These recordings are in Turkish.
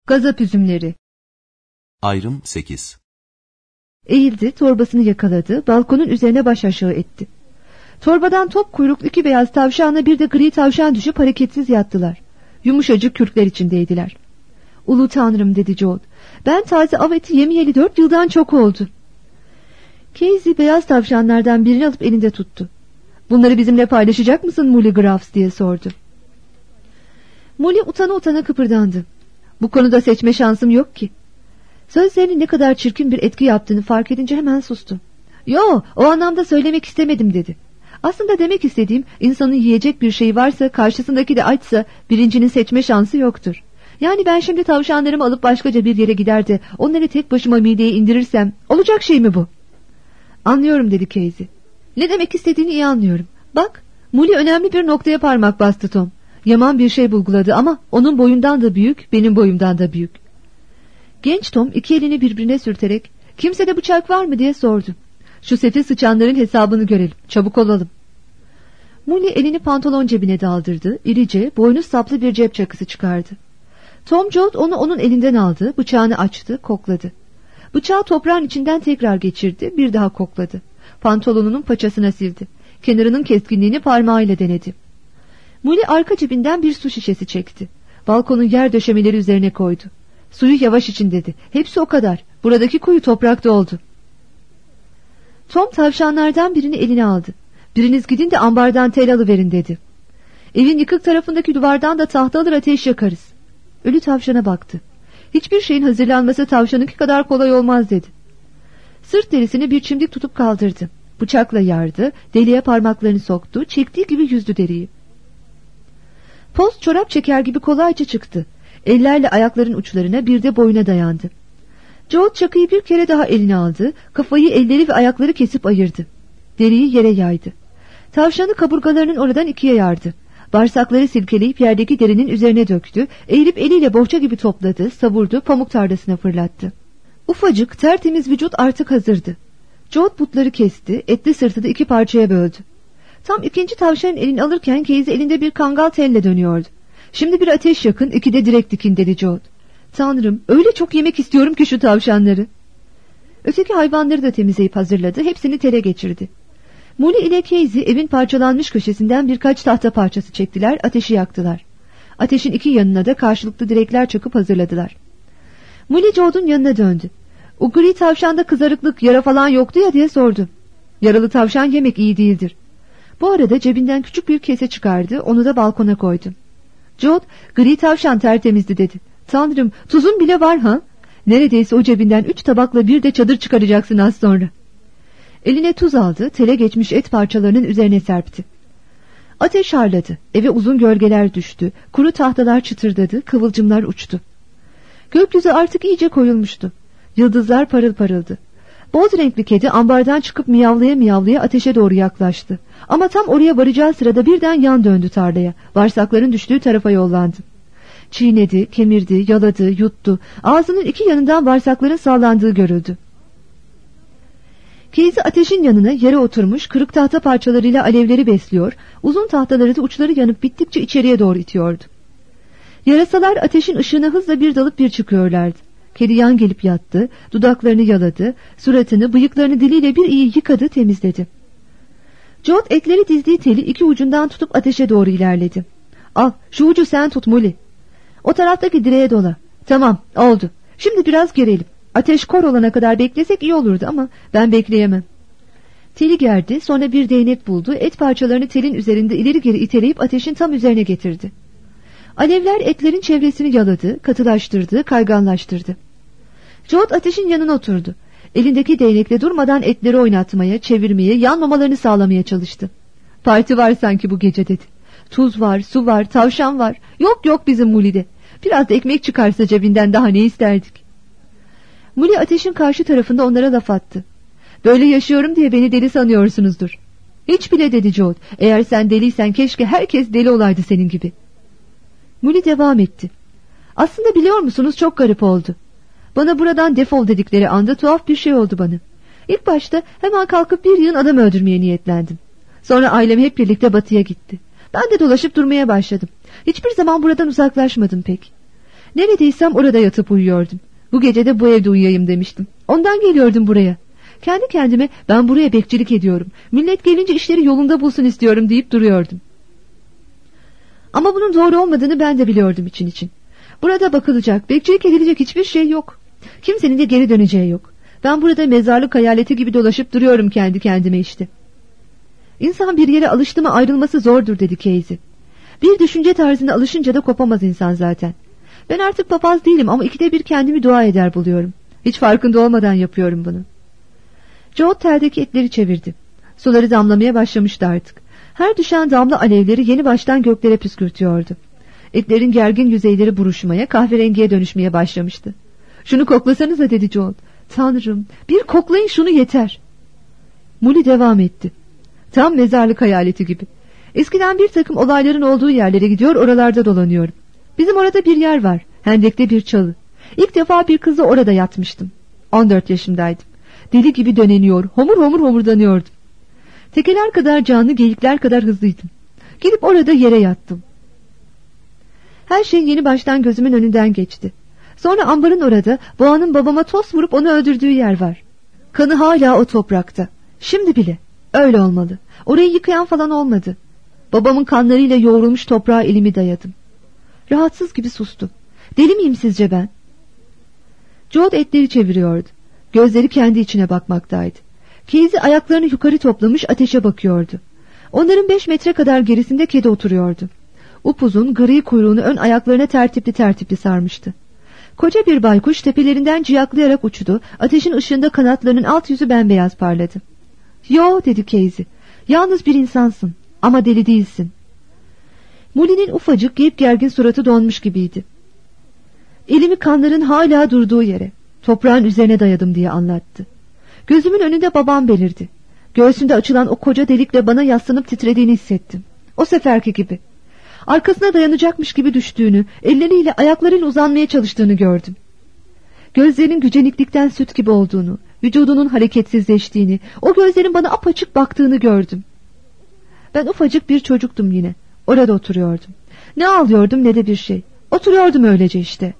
Gazap üzümleri. Ayrım 8. Eğildi, torbasını yakaladı, balkonun üzerine baş aşağı etti. Torbadan top kuyruklu 2 beyaz tavşanla bir de gri tavşan düşüp hareketsiz yattılar. Yumuşacık kürkler içindeydiler. Ulu Tanrım dedi Joel. Ben taze av eti yemeyeli 4 yıldan çok oldu. Casey beyaz tavşanlardan birini alıp elinde tuttu. Bunları bizimle paylaşacak mısın Molly Graves diye sordu. Molly utana utana kıpırdandı. Bu konuda seçme şansım yok ki. Sözlerinin ne kadar çirkin bir etki yaptığını fark edince hemen sustu. Yo, o anlamda söylemek istemedim dedi. Aslında demek istediğim, insanın yiyecek bir şeyi varsa, karşısındaki de açsa, birincinin seçme şansı yoktur. Yani ben şimdi tavşanlarımı alıp başkaca bir yere gider de onları tek başıma mideye indirirsem olacak şey mi bu? Anlıyorum dedi Casey. Ne demek istediğini iyi anlıyorum. Bak, Molly önemli bir noktaya parmak bastı Tom. Yaman bir şey bulguladı ama onun boyundan da büyük, benim boyumdan da büyük. Genç Tom 2 elini birbirine sürterek kimsede bıçak var mı diye sordu. Şu sefil sıçanların hesabını görelim, çabuk olalım. Molly elini pantolon cebine daldırdı, irice, boynuz saplı bir cep çakısı çıkardı. Tom Jolt onu onun elinden aldı, bıçağını açtı, kokladı. Bıçağı toprağın içinden tekrar geçirdi, bir daha kokladı. Pantolonunun paçasına sildi. Kenarının keskinliğini parmağıyla denedi. Molly arka cebinden bir su şişesi çekti. Balkonun yer döşemeleri üzerine koydu. Suyu yavaş için dedi. Hepsi o kadar. Buradaki kuyu toprak doldu. Tom tavşanlardan birini eline aldı. Biriniz gidin de ambardan tel alıverin dedi. Evin yıkık tarafındaki duvardan da tahta alır ateş yakarız. Ölü tavşana baktı. Hiçbir şeyin hazırlanması tavşanınki kadar kolay olmaz dedi. Sırt derisini bir çimdik tutup kaldırdı. Bıçakla yardı, deliğe parmaklarını soktu, çektiği gibi yüzdü deriyi. Poz çorap çeker gibi kolayca çıktı. Ellerle ayakların uçlarına bir de boyuna dayandı. Joel çakıyı bir kere daha eline aldı, kafayı elleri ve ayakları kesip ayırdı. Deriyi yere yaydı. Tavşanı kaburgalarının oradan 2'ye yardı. Bağırsakları silkeleyip yerdeki derinin üzerine döktü, eğilip eliyle bohça gibi topladı, savurdu, pamuk tarlasına fırlattı. Ufacık, tertemiz vücut artık hazırdı. Joel butları kesti, etli sırtı da 2 parçaya böldü. Tam 2. tavşanın elini alırken Casey elinde bir kangal telle dönüyordu. Şimdi bir ateş yakın, 2 de direkt dikin dedi Joel. Tanrım, öyle çok yemek istiyorum ki şu tavşanları. Öteki hayvanları da temizleyip hazırladı, hepsini tele geçirdi. Molly ile Casey evin parçalanmış köşesinden birkaç tahta parçası çektiler, ateşi yaktılar. Ateşin 2 yanına da karşılıklı direkler çakıp hazırladılar. Molly Joel'un yanına döndü. O gri tavşanda kızarıklık, yara falan yoktu ya diye sordu. Yaralı tavşan yemek iyi değildir. Bu arada cebinden küçük bir kese çıkardı, onu da balkona koydu. Joel, gri tavşan tertemizdi dedi. Tanrım, tuzun bile var ha? Neredeyse o cebinden 3 tabakla bir de çadır çıkaracaksın az sonra. Eline tuz aldı, tele geçmiş et parçalarının üzerine serpti. Ateş harladı, eve uzun gölgeler düştü, kuru tahtalar çıtırdadı, kıvılcımlar uçtu. Gökyüzü artık iyice koyulmuştu. Yıldızlar parıl parıldı. Boz renkli kedi ambardan çıkıp miyavlaya miyavlaya ateşe doğru yaklaştı. Ama tam oraya varacağı sırada birden yan döndü tarlaya. Bağırsakların düştüğü tarafa yollandı. Çiğnedi, kemirdi, yaladı, yuttu. Ağzının 2 yanından bağırsakların sallandığı görüldü. Casey ateşin yanına yere oturmuş, kırık tahta parçalarıyla alevleri besliyor, uzun tahtaları da uçları yanıp bittikçe içeriye doğru itiyordu. Yarasalar ateşin ışığına hızla bir dalıp bir çıkıyorlardı. Kedi yan gelip yattı, dudaklarını yaladı, suratını, bıyıklarını diliyle bir iyi yıkadı, temizledi. Joel etleri dizdiği teli 2 ucundan tutup ateşe doğru ilerledi. Al, şu ucu sen tut Molly. O taraftaki direğe dola. Tamam, oldu. Şimdi biraz gerelim. Ateş kor olana kadar beklesek iyi olurdu ama ben bekleyemem. Teli gerdi, sonra bir değnek buldu, et parçalarını telin üzerinde ileri geri iteleyip ateşin tam üzerine getirdi. Alevler etlerin çevresini yaladı, katılaştırdı, kayganlaştırdı. Joel ateşin yanına oturdu. Elindeki değnekle durmadan etleri oynatmaya, çevirmeye, yanmamalarını sağlamaya çalıştı. Parti var sanki bu gece dedi. Tuz var, su var, tavşan var. Yok bizim Molly'de. Biraz da ekmek çıkarsa cebinden daha ne isterdik. Molly ateşin karşı tarafında onlara laf attı. Böyle yaşıyorum diye beni deli sanıyorsunuzdur. Hiç bile dedi Joel. Eğer sen deliysen keşke herkes deli olaydı senin gibi. Molly devam etti. Aslında biliyor musunuz çok garip oldu. Bana buradan defol dedikleri anda tuhaf bir şey oldu bana. İlk başta hemen kalkıp bir yığın adam öldürmeye niyetlendim. Sonra ailem hep birlikte batıya gitti. Ben de dolaşıp durmaya başladım. Hiçbir zaman buradan uzaklaşmadım pek. Neredeysem orada yatıp uyuyordum. Bu gece de bu evde uyuyayım demiştim. Ondan geliyordum buraya. Kendi kendime ben buraya bekçilik ediyorum, millet gelince işleri yolunda bulsun istiyorum deyip duruyordum. Ama bunun doğru olmadığını ben de biliyordum için için. Burada bakılacak, bekçilik edilecek hiçbir şey yok. Kimsenin de geri döneceği yok. Ben burada mezarlık hayaleti gibi dolaşıp duruyorum kendi kendime işte. İnsan bir yere alıştı mı ayrılması zordur dedi Casey. Bir düşünce tarzına alışınca da kopamaz insan zaten. Ben artık papaz değilim ama ikide bir kendimi dua eder buluyorum. Hiç farkında olmadan yapıyorum bunu. Joe teldeki etleri çevirdi. Suları damlamaya başlamıştı artık. Her düşen damla alevleri yeni baştan göklere püskürtüyordu. Etlerin gergin yüzeyleri buruşmaya, kahverengiye dönüşmeye başlamıştı. Şunu koklasanıza dedi Joe. Tanrım, bir koklayın şunu yeter. Molly devam etti. Tam mezarlık hayaleti gibi. Eskiden bir takım olayların olduğu yerlere gidiyor, oralarda dolanıyorum. Bizim orada bir yer var, hendekte bir çalı. İlk defa bir kızla orada yatmıştım. 14 yaşındaydım. Deli gibi döneniyor, homur homur homurdanıyordum. Tekeler kadar canlı, geyikler kadar hızlıydım. Gidip orada yere yattım. Her şey yeni baştan gözümün önünden geçti. Sonra ambarın orada boğanın babama toz vurup onu öldürdüğü yer var. Kanı hala o toprakta. Şimdi bile. Öyle olmalı. Orayı yıkayan falan olmadı. Babamın kanlarıyla yoğrulmuş toprağa elimi dayadım. Rahatsız gibi sustum. Deli miyim sizce ben? Joe etleri çeviriyordu. Gözleri kendi içine bakmaktaydı. Casey ayaklarını yukarı toplamış ateşe bakıyordu. Onların 5 metre kadar gerisinde kedi oturuyordu. Upuzun gri kuyruğunu ön ayaklarına tertipli tertipli sarmıştı. Koca bir baykuş tepelerinden ciyaklayarak uçtu. Ateşin ışığında kanatlarının alt yüzü bembeyaz parladı. Yo dedi Casey. Yalnız bir insansın ama deli değilsin. Molly'nin ufacık gergin suratı donmuş gibiydi. Elimi kanların hala durduğu yere, toprağın üzerine dayadım diye anlattı. Gözümün önünde babam belirdi. Göğsünde açılan o koca delikle bana yaslanıp titrediğini hissettim. O seferki gibi. Arkasına dayanacakmış gibi düştüğünü, elleriyle ayaklarıyla uzanmaya çalıştığını gördüm. Gözlerinin güceniklikten süt gibi olduğunu, vücudunun hareketsizleştiğini, o gözlerin bana apaçık baktığını gördüm. Ben ufacık bir çocuktum yine. Orada oturuyordum. Ne ağlıyordum ne de bir şey. Oturuyordum öylece işte.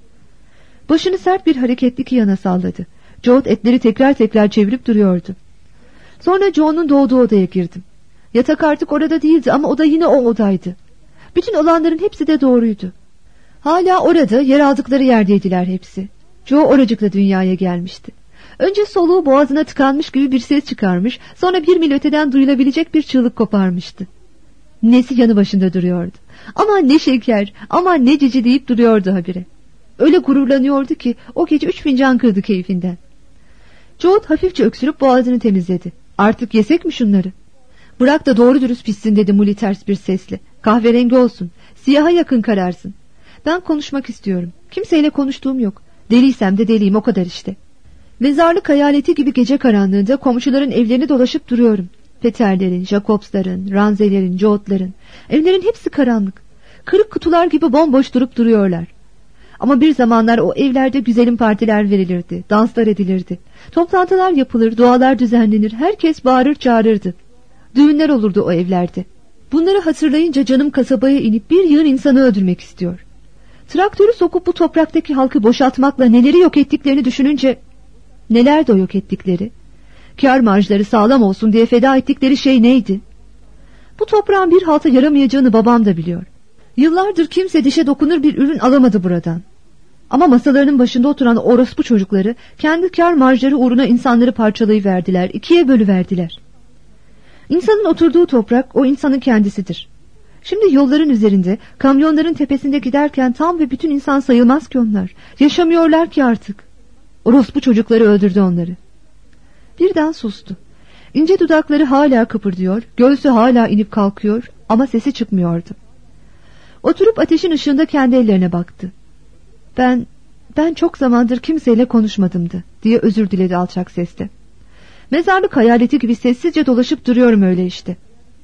Başını sert bir hareketli yana salladı. Joe etleri tekrar tekrar çevirip duruyordu. Sonra Joe'nun doğduğu odaya girdim. Yatak artık orada değildi ama o da yine o odaydı. Bütün olanların hepsi de doğruydu. Hala orada, yer aldıkları yerdeydiler hepsi. Joe oracıkla dünyaya gelmişti. Önce soluğu boğazına tıkanmış gibi bir ses çıkarmış, sonra 1 mil öteden duyulabilecek bir çığlık koparmıştı. Nesi yanı başında duruyordu. Aman ne şeker, aman ne cici deyip duruyordu habire. Öyle gururlanıyordu ki o gece 3 fincan kırdı keyfinden. Joe hafifçe öksürüp boğazını temizledi. Artık yesek mi şunları? Bırak da doğru dürüst pişsin dedi Molly ters bir sesle. Kahverengi olsun, siyaha yakın kararsın. Ben konuşmak istiyorum. Kimseyle konuştuğum yok. Deliysem de deliyim, o kadar işte. Mezarlık hayaleti gibi gece karanlığında komşuların evlerini dolaşıp duruyorum. Peterlerin, Jacobs'ların, Ranzelerin, Joot'ların. Evlerin hepsi karanlık. Kırık kutular gibi bomboş durup duruyorlar. Ama bir zamanlar o evlerde güzelim partiler verilirdi, danslar edilirdi. Toplantılar yapılır, dualar düzenlenir, herkes bağırır çağırırdı. Düğünler olurdu o evlerde. Bunları hatırlayınca canım kasabaya inip bir yığın insanı öldürmek istiyor. Traktörü sokup bu topraktaki halkı boşaltmakla neleri yok ettiklerini düşününce... Neler de o yok ettikleri? Kâr marjları sağlam olsun diye feda ettikleri şey neydi? Bu toprağın bir halta yaramayacağını babam da biliyor. Yıllardır kimse dişe dokunur bir ürün alamadı buradan. Ama masalarının başında oturan orospu çocukları kendi kâr marjları uğruna insanları parçalayıverdiler, 2'ye bölüverdiler. İnsanın oturduğu toprak o insanın kendisidir. Şimdi yolların üzerinde, kamyonların tepesinde giderken tam ve bütün insan sayılmaz ki onlar. Yaşamıyorlar ki artık. Orospu çocukları öldürdü onları. Birden sustu. İnce dudakları hala kıpırdıyor, göğsü hala inip kalkıyor ama sesi çıkmıyordu. Oturup ateşin ışığında kendi ellerine baktı. Ben çok zamandır kimseyle konuşmadımdı diye özür diledi alçak sesle. Mezarlık hayaleti gibi sessizce dolaşıp duruyorum öyle işte.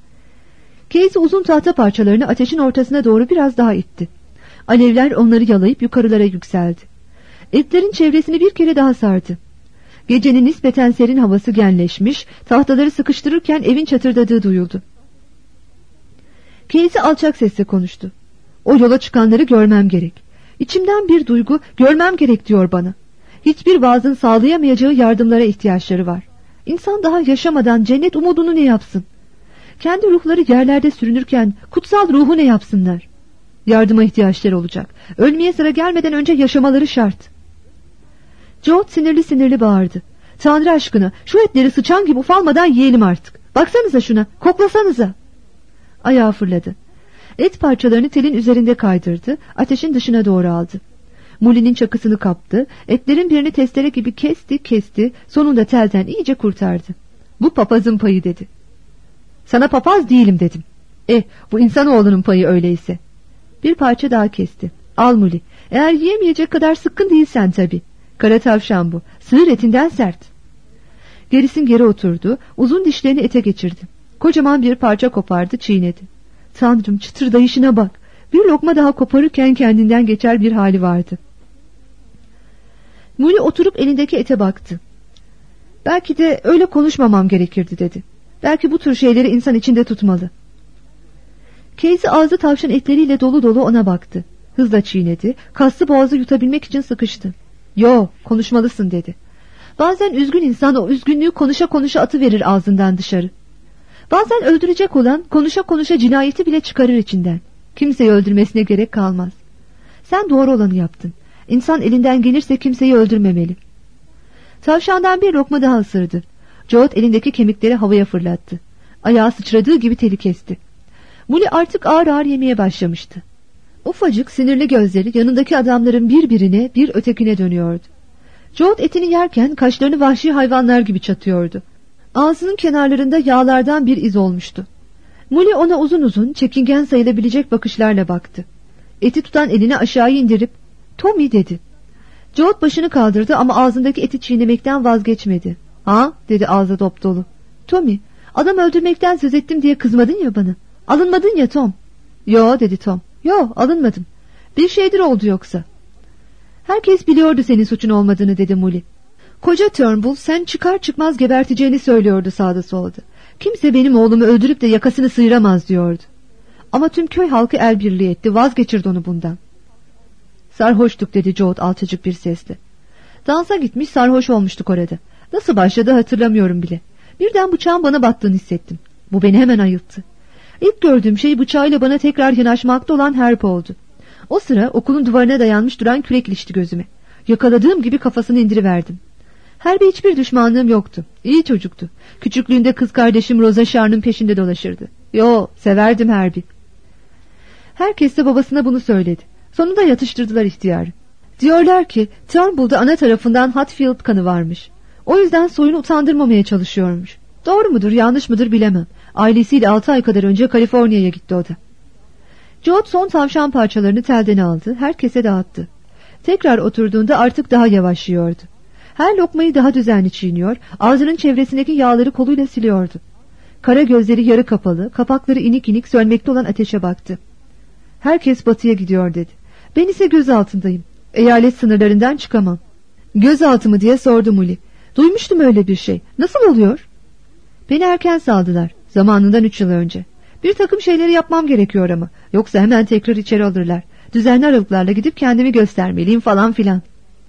Casey uzun tahta parçalarını ateşin ortasına doğru biraz daha itti. Alevler onları yalayıp yukarılara yükseldi. Etlerin çevresini bir kere daha sardı. Gecenin nispeten serin havası genleşmiş, tahtaları sıkıştırırken evin çatırdadığı duyuldu. Casey alçak sesle konuştu. O yola çıkanları görmem gerek. İçimden bir duygu görmem gerek diyor bana. Hiçbir vaazın sağlayamayacağı yardımlara ihtiyaçları var. İnsan daha yaşamadan cennet umudunu ne yapsın? Kendi ruhları yerlerde sürünürken kutsal ruhu ne yapsınlar? Yardıma ihtiyaçları olacak. Ölmeye sıra gelmeden önce yaşamaları şart. George sinirli sinirli bağırdı. Tanrı aşkına şu etleri sıçan gibi ufalmadan yiyelim artık. Baksanıza şuna, koklasanıza. Ayağı fırladı. Et parçalarını telin üzerinde kaydırdı, ateşin dışına doğru aldı. Mulinin çakısını kaptı, etlerin birini testere gibi kesti, sonunda telden iyice kurtardı. Bu papazın payı dedi. Sana papaz değilim dedim. Bu insanoğlunun payı öyleyse. Bir parça daha kesti. Al Muli, eğer yiyemeyecek kadar sıkkın değilsen tabii. Kara tavşan bu, sığır etinden sert. Gerisin geri oturdu, uzun dişlerini ete geçirdi. Kocaman bir parça kopardı, çiğnedi. Tanrım, çıtırdayışına bak. Bir lokma daha koparırken kendinden geçer bir hali vardı. Muli oturup elindeki ete baktı. Belki de öyle konuşmamam gerekirdi dedi. Belki bu tür şeyleri insan içinde tutmalı. Casey ağzı tavşan etleriyle dolu dolu ona baktı. Hızla çiğnedi, kaslı boğazı yutabilmek için sıkıştı. Yo, konuşmalısın dedi. Bazen üzgün insan o üzgünlüğü konuşa konuşa atıverir ağzından dışarı. Bazen öldürecek olan konuşa konuşa cinayeti bile çıkarır içinden. Kimseyi öldürmesine gerek kalmaz. Sen doğru olanı yaptın. İnsan elinden gelirse kimseyi öldürmemeli. Tavşandan bir lokma daha ısırdı. George elindeki kemikleri havaya fırlattı. Ayağı sıçradığı gibi teli kesti. Muli artık ağır ağır yemeye başlamıştı. Ufacık sinirli gözleri yanındaki adamların birbirine bir ötekine dönüyordu. George etini yerken kaşlarını vahşi hayvanlar gibi çatıyordu. Ağzının kenarlarında yağlardan bir iz olmuştu. Muli ona uzun uzun çekingen sayılabilecek bakışlarla baktı. Eti tutan elini aşağı indirip "Tommy" dedi. George başını kaldırdı ama ağzındaki eti çiğnemekten vazgeçmedi. "Ha?" dedi ağzı dop dolu. "Tommy, adam öldürmekten söz ettim diye kızmadın ya bana. Alınmadın ya Tom." "Yo" dedi Tom. "Yo, alınmadım. Bir şeydir oldu yoksa." "Herkes biliyordu senin suçun olmadığını" dedi Muli. "Koca Turnbull sen çıkar çıkmaz geberteceğini söylüyordu sağda solda. Kimse benim oğlumu öldürüp de yakasını sıyıramaz diyordu. Ama tüm köy halkı el birliği etti, vazgeçirdi onu bundan." "Sarhoştuk" dedi George alçacık bir sesle. "Dansa gitmiş sarhoş olmuştuk orada. Nasıl başladı hatırlamıyorum bile. Birden bıçağın bana battığını hissettim. Bu beni hemen ayılttı. İlk gördüğüm şey bıçağıyla bana tekrar yanaşmakta olan Herb oldu. O sıra okulun duvarına dayanmış duran kürek ilişti gözüme. Yakaladığım gibi kafasını indiriverdim. Herb'e hiçbir düşmanlığım yoktu. İyi çocuktu. Küçüklüğünde kız kardeşim Rosa Sharn'ın peşinde dolaşırdı. Yo, severdim Herb'i." Herkes de babasına bunu söyledi. Sonunda yatıştırdılar ihtiyarı. Diyorlar ki Turnbull'da ana tarafından Hatfield kanı varmış. O yüzden soyunu utandırmamaya çalışıyormuş. Doğru mudur yanlış mıdır bilemem. Ailesiyle 6 ay kadar önce Kaliforniya'ya gitti o da. George son tavşan parçalarını telden aldı, herkese dağıttı. Tekrar oturduğunda artık daha yavaş yiyordu. Her lokmayı daha düzenli çiğniyor, ağzının çevresindeki yağları koluyla siliyordu. Kara gözleri yarı kapalı, kapakları inik inik sönmekte olan ateşe baktı. "Herkes batıya gidiyor" dedi. "Ben ise göz altındayım. Eyalet sınırlarından çıkamam." "Gözaltı mı?" diye sordu Muli. "Duymuştum öyle bir şey. Nasıl oluyor?" "Beni erken saldılar. Zamanından 3 yıl önce. Bir takım şeyleri yapmam gerekiyor ama. Yoksa hemen tekrar içeri alırlar. Düzenli aralıklarla gidip kendimi göstermeliyim falan filan."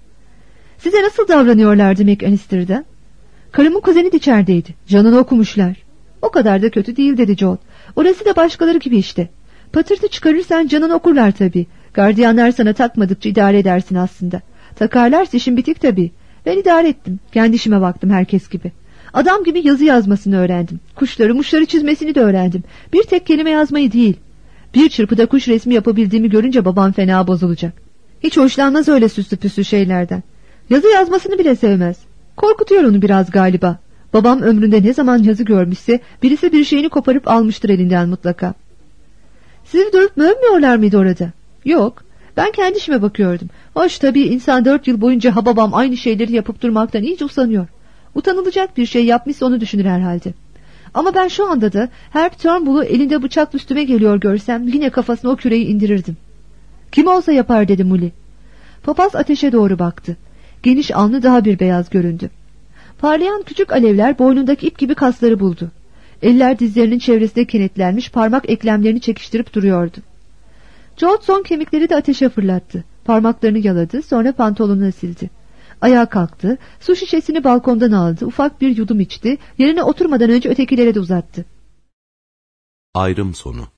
"Size nasıl davranıyorlardı McAllister'da?" "Karımın kuzeni de içerideydi. Canını okumuşlar." "O kadar da kötü değil" dedi George. "Orası da başkaları gibi işte. Patırtı çıkarırsan canını okurlar tabii. Gardiyanlar sana takmadıkça idare edersin aslında. Takarlarsa işin bitik tabii. Ben idare ettim. Kendi işime baktım herkes gibi. Adam gibi yazı yazmasını öğrendim. Kuşları muşları çizmesini de öğrendim. Bir tek kelime yazmayı değil. Bir çırpıda kuş resmi yapabildiğimi görünce babam fena bozulacak. Hiç hoşlanmaz öyle süslü püslü şeylerden. Yazı yazmasını bile sevmez. Korkutuyor onu biraz galiba. Babam ömründe ne zaman yazı görmüşse birisi bir şeyini koparıp almıştır elinden mutlaka." "Sizi durup övmüyorlar mıydı orada?" "Yok. Ben kendi işime bakıyordum. Hoş tabii insan 4 yıl boyunca hababam aynı şeyleri yapıp durmaktan iyice usanıyor. Utanılacak bir şey yapmışsa onu düşünür herhalde. Ama ben şu anda da Herb Turnbull'u elinde bıçakla üstüme geliyor görsem yine kafasına o küreği indirirdim." "Kim olsa yapar" dedi Muli. Papaz ateşe doğru baktı. Geniş alnı daha bir beyaz göründü. Parlayan küçük alevler boynundaki ip gibi kasları buldu. Eller dizlerinin çevresinde kenetlenmiş, parmak eklemlerini çekiştirip duruyordu. George son kemikleri de ateşe fırlattı. Parmaklarını yaladı, sonra pantolonunu sildi. Ayağa kalktı, su şişesini balkondan aldı, ufak bir yudum içti, yerine oturmadan önce ötekilere de uzattı. Ayrım sonu.